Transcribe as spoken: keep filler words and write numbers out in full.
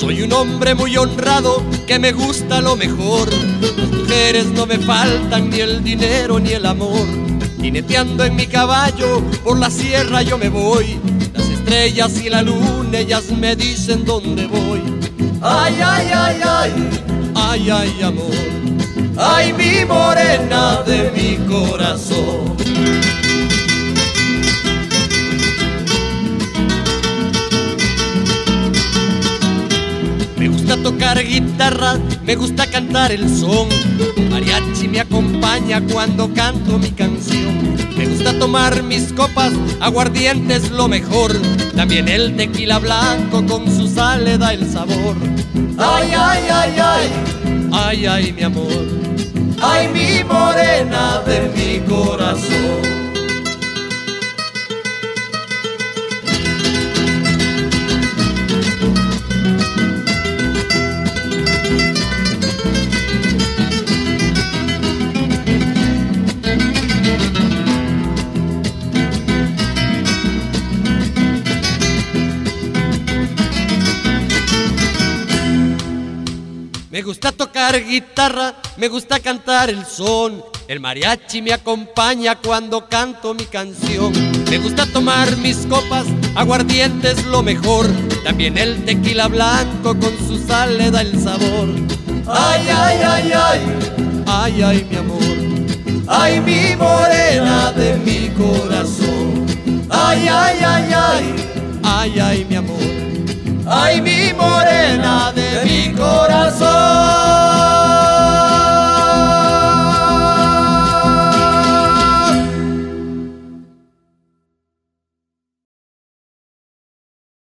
Soy un hombre muy honrado que me gusta lo mejor. Las mujeres no me faltan, ni el dinero ni el amor. Jineteando en mi caballo por la sierra yo me voy. Las estrellas y la luna ellas me dicen dónde voy. Ay, ay, ay, ay, ay, ay, amor. Ay, mi morena de mi corazón. Me gusta tocar guitarra, me gusta cantar el son. Mariachi me acompaña cuando canto mi canción. Me gusta tomar mis copas, aguardiente es lo mejor. También el tequila blanco con su sal le da el sabor. Ay, ay, ay, ay, ay, ay, mi amor. Ay, mi morena de mi corazón. Me gusta tocar guitarra, me gusta cantar el son. El mariachi me acompaña cuando canto mi canción. Me gusta tomar mis copas, aguardiente es lo mejor. También el tequila blanco con su sal le da el sabor. Ay, ay, ay, ay, ay, ay, mi amor. Ay, mi morena de mi corazón. Ay, ay, ay, ay, ay, ay, mi amor. Ay, mi morena de